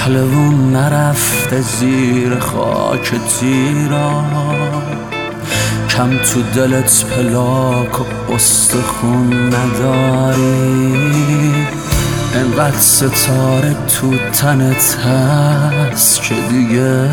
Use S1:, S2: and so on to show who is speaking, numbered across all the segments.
S1: پهلوون نرفته زیر خاک تیران، کم تو دلت پلاک و استخون نداری. انقدر ستاره تو تنت هست که دیگه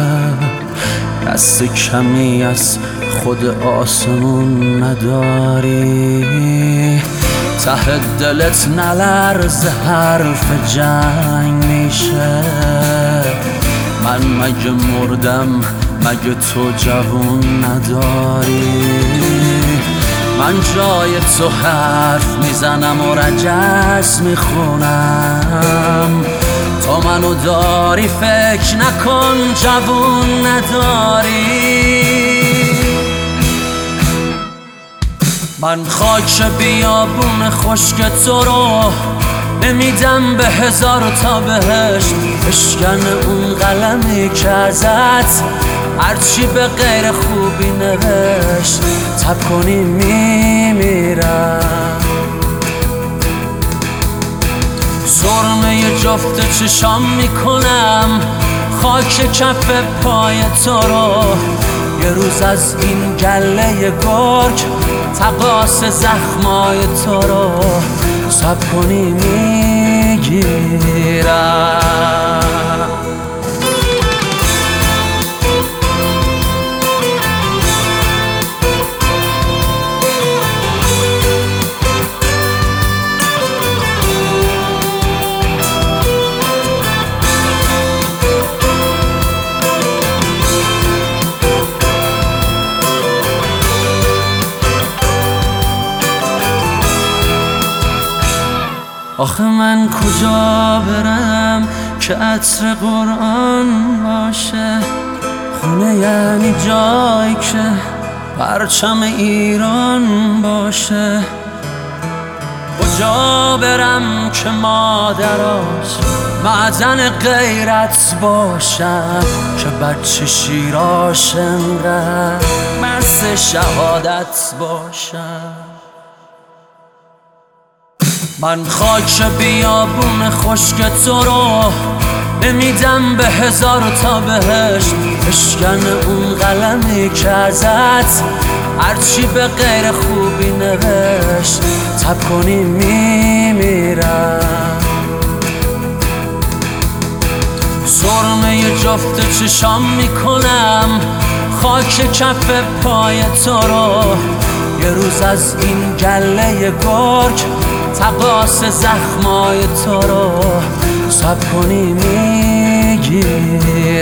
S1: دست کمی از خود آسمون نداری. ته دلت نلرز حرف جنگ میشه، من مگه مردم مگه تو جوون نداری. من جای تو حرف میزنم و رجس میخونم، تو منو داری فکر نکن جوون نداری. من خاک بیابون خشک تو رو نمیدم به هزار تا بهشت، بشکن اون قلمی که ازت هرچی به غیر خوبی نوشت. تب کنی میمیرم، سرمه جفت چشام میکنم خاک کف پای تو رو. یه روز از این گله گرگ تقاس زخمای تو رو سب کنی میگیرم. آخه من کجا برم که عطر قرآن باشه، خونه یعنی جایی که پرچم ایران باشه. کجا برم که مادراش معدن غیرت باشم، که بچه شیراش انقدر مست شهادت باشم. من خاک بیابون خشک تو رو نمیدم به هزار تا بهشت، بشکن اون قلمی که ازت هرچی به غیر خوبی نوشت. تب کنی میمیرم، سرمه جفت چشام میکنم خاک کف پای تو رو. یه روز از این گله گرگ تقاس زخمای تو رو سب کنی میگی.